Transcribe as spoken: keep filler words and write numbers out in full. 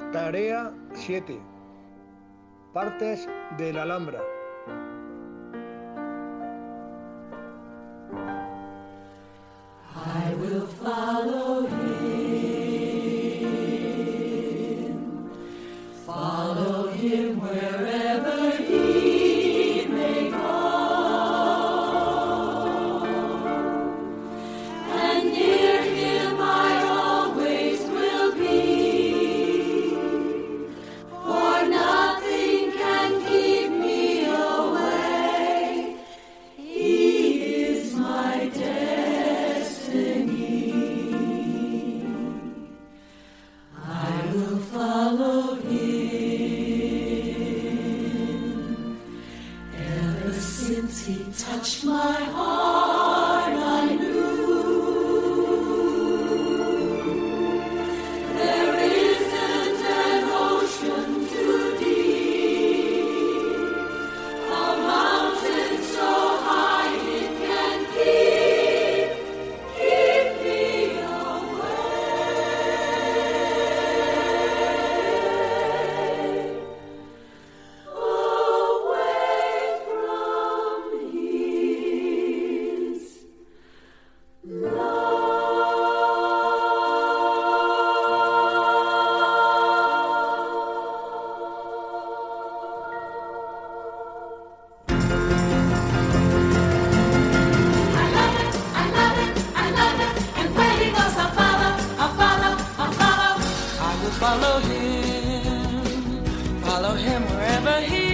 Tarea siete. Partes de la Alhambra. I will follow him, follow him wherever he may go, and near him I always will be, for nothing can keep me away. He is my destiny. I will follow him. Ever since he touched my heart, I knew there isn't an ocean too deep, a mountain so high it can keep, keep me away, away from his love. I love it, I love it, I love it, and where he goes I'll follow, I'll follow, I'll follow. I will follow him, follow him wherever he